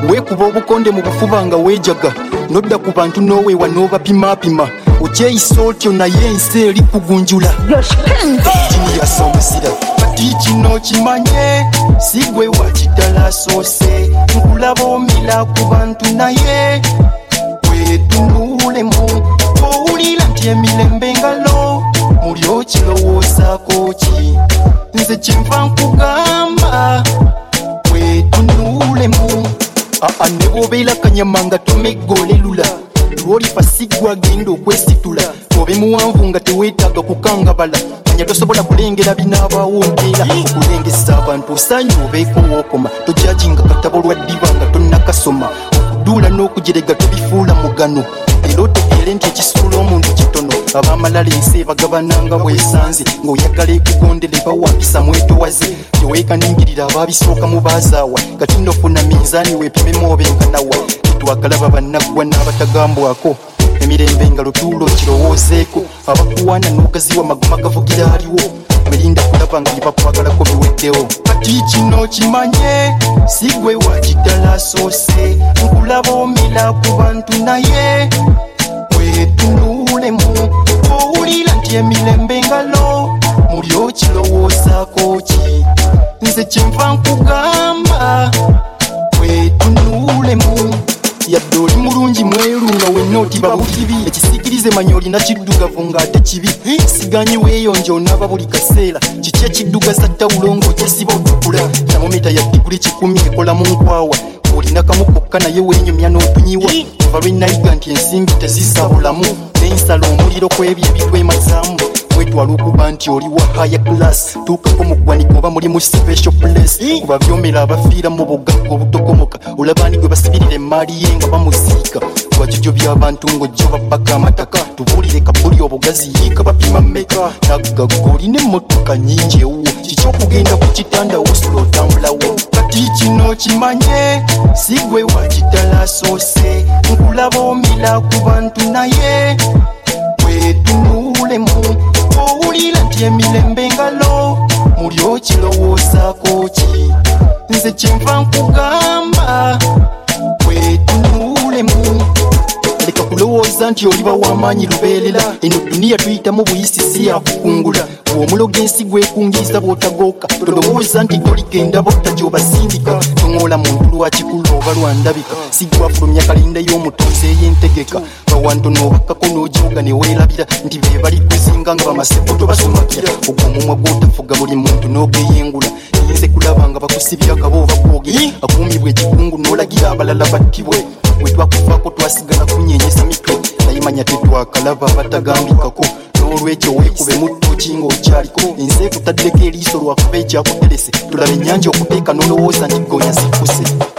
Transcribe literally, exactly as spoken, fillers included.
weekuba obukonde mu bufuba nga weejaga nodda ku bantu nooweewa n'obapimapima okyeyisa otyo naye ensi eri kugunjula kini yasomesera kati kino kimanye sigwe wakidala asoose nkulaba omira ku bantu naye wetunulemu owulira nti emirembe ngalo muli okirowoozaako ki nze kyenva nkugamba wetunulemu aa ne bw'obeera kanyama nga tomeggolerula lwolifa sigwa agenda okwesitula obe muwanvu nga teweetaaga kukangabala manya tosobola kulengera binaabaawo mpeera okulengesa abantu osaanye obeeko wookoma tojajinga katabo lwa ddiba nga tonnakasoma okuduula n'okujerega tobifuula mugano era otegeere nti ekisuula omuntu kitono abamalala ensi ebagabananga bwesanze ng'oyagala ekugondere bawapisa mwetowaze teweekaningirira abaabisooka mu baazaawa kati ndofuna minzaani weepimemu obenkanawa twakalaba bannaggwa n'abatagambwako emirembe nga lutuulo kirowoozeeko abakuwaana n'ogaziwa magoma gavugira aliwo mirinda kulaba nga byebakwagalako biweddewo kati kino kimanye sigwe wakidala asoose nkulaba omira ku bantu naye wetunulemu owulira nti emirembe ngalo muli okirowoozaako ki nze kyenva nkugamba wetunulemu yadde oli mulungi mweru nga wenna otiba bukibi ekisikirize manya olina kiddugavu ng'ate kibi siganyi weeyonja onaba buli kaseera kiki ekiddugaza ttawulo ng'okyesiba otukula tamomita ya diguli kikumi ekola mu nkwawa olina kamu kokka naye weenyumya n'otunyiwa kuva lwe nayiga nti ensimbi tezisa bulamu n'ensala omuliro kw'ebyo ebitwemazaamu wetwala okuba nti oli wa haya class tuukako mu ggwanika oba muli mu special place kuba byomera abafiira mu bugagga obutokomoka olabaani gwe basibirira emaali ye nga bamuziika wajojo by'abantu ng'ojjo babbaka amataka tubuulire kabuli obugazi yiika bapima mmeka naggagga olina emmotoka nnyingi ewuwo kiki okugenda ku kitanda wusula otambulawo kati kino kimanye sigwe wakidala asoose nkulaba omira ku bantu naye wetunulemu owulira nti emirembe ngalo muli okirowoozaako ki nze kyenva nkugamba wetunulemu leka kulowooza nti oliba w'amaanyi lubeerera eno duniya tuyitamu buyisi si yakukungula bw'omuloga ensi gwekungiriza bw'otagooka tolowooza nti toligenda botta gy'obasindika toŋoola muntu lwakikulu oba lwandabika sigwafulumya kalinda y'omutonzi ey'entegeka bawanto n'obakkako n'ogyoga ne weerabira nti be bali kuzinga nga bamaseko tobasomakira ogwo omumwa gw'otafuga buli muntu n'ogeyengula yinze kulaba nga bakusibira akaba oba kwogera akuumibwa ekikungu n'olagira abalala battibwe bwe twakufaako twasigala kunyenyesa mitwe naye manya tetwakalaba abatagambikako n'olwekyo weekube muttoki ng'okyaliko ensi ekutaddeko eriiso lwakuba ekyakuterese tulaba ennyanja okuteeka n'olowooza nti gonya zikkuse